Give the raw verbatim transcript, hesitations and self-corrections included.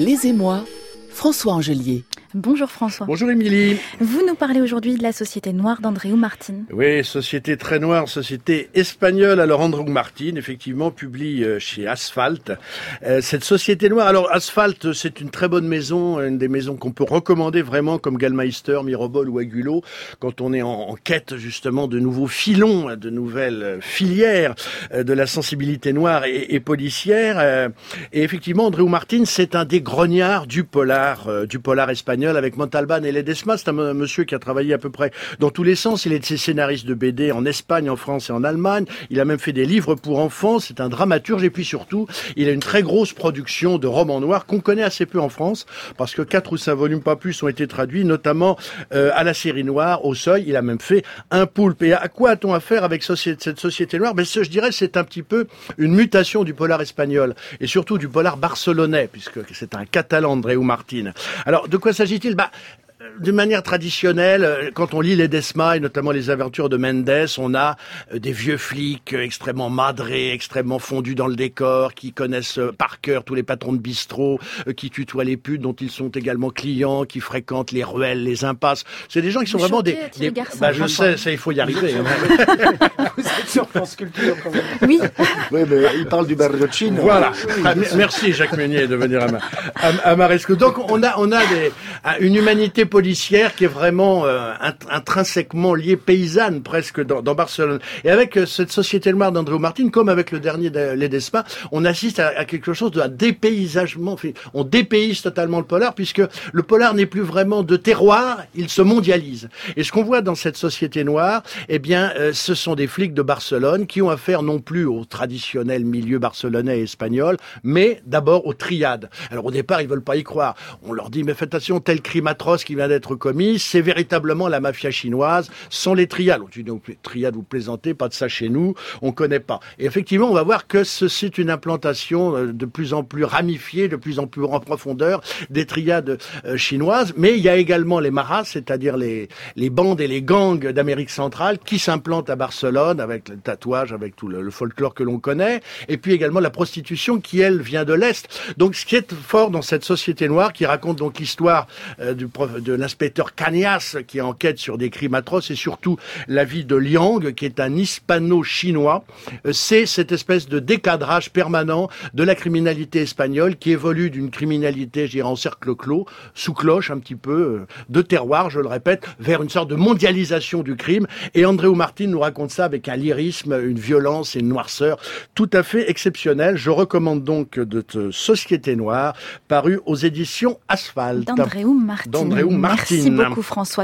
Les Émois, François Angelier. Bonjour François. Bonjour Émilie. Vous nous parlez aujourd'hui de la Société Noire d'Andreu Martín. Oui, société très noire, société espagnole. Alors Andreu Martín, effectivement, publie chez Asphalt. Euh, cette société noire, alors Asphalt, c'est une très bonne maison, une des maisons qu'on peut recommander vraiment comme Gallmeister, Mirobol ou Agulot, quand on est en, en quête justement de nouveaux filons, de nouvelles filières euh, de la sensibilité noire et, et policière. Euh, et effectivement, Andreu Martín, c'est un des grognards du polar, euh, du polar espagnol, avec Montalbán et Ledesma. C'est un monsieur qui a travaillé à peu près dans tous les sens. Il est scénariste de B D en Espagne, en France et en Allemagne. Il a même fait des livres pour enfants. C'est un dramaturge et puis surtout, il a une très grosse production de romans noirs qu'on connaît assez peu en France parce que quatre ou cinq volumes, pas plus, ont été traduits, notamment euh, à la série noire, au Seuil. Il a même fait Un poulpe. Et à quoi a-t-on affaire avec cette société noire? Ben, ce, je dirais, c'est un petit peu une mutation du polar espagnol et surtout du polar barcelonais, puisque c'est un Catalan, Andreu Martín. Alors, de quoi s'agit-il? Bah, d'une manière traditionnelle, quand on lit Ledesma et notamment les aventures de Mendes, on a des vieux flics extrêmement madrés, extrêmement fondus dans le décor, qui connaissent par cœur tous les patrons de bistrot, qui tutoient les putes dont ils sont également clients, qui fréquentent les ruelles, les impasses. C'est des gens qui sont Vous vraiment chantez, des... des... Garçon, bah, je sais, ça, il faut y arriver. Vous êtes sur France Culture quand même. Oui. Oui, mais il parle du Bariocchino. Voilà. Ah, merci Jacques Meunier de venir à ma, à, à ma rescousse. Donc on a, on a des, une humanité policière qui est vraiment euh, intrinsèquement liée, paysanne presque dans, dans Barcelone. Et avec euh, cette société noire d'Andreu Martín, comme avec le dernier de Ledesma, on assiste à, à quelque chose d'un dépaysagement. On dépayse totalement le polar puisque le polar n'est plus vraiment de terroir, il se mondialise. Et ce qu'on voit dans cette société noire, eh bien, euh, ce sont des flics de Barcelone qui ont affaire non plus au traditionnel milieu barcelonais et espagnol, mais d'abord aux triades. Alors au départ, ils veulent pas y croire. On leur dit, mais faites attention, tel crime atroce qui vient d'être commis, c'est véritablement la mafia chinoise, sont les triades. On dit, donc, les triades, vous plaisantez, pas de ça chez nous, on connaît pas. Et effectivement, on va voir que c'est une implantation de plus en plus ramifiée, de plus en plus en profondeur des triades euh, chinoises, mais il y a également les maras, c'est-à-dire les, les bandes et les gangs d'Amérique centrale qui s'implantent à Barcelone avec le tatouage, avec tout le, le folklore que l'on connaît, et puis également la prostitution qui, elle, vient de l'Est. Donc ce qui est fort dans cette société noire, qui raconte donc l'histoire euh, du prof, de l'inspecteur Cañas, qui enquête sur des crimes atroces, et surtout la vie de Liang, qui est un hispano-chinois, euh, c'est cette espèce de décadrage permanent de la criminalité espagnole qui évolue d'une criminalité, je dirais, en cercle clos, sous cloche un petit peu, euh, de terroir, je le répète, vers une sorte de mondialisation du crime. Et Andreu Martín nous raconte ça avec un lyrisme, une violence et une noirceur tout à fait exceptionnelle. Je recommande donc de Société Noire, paru aux éditions Asphalt. D'Andreu Martín. D'Andreu Martín. Merci beaucoup François.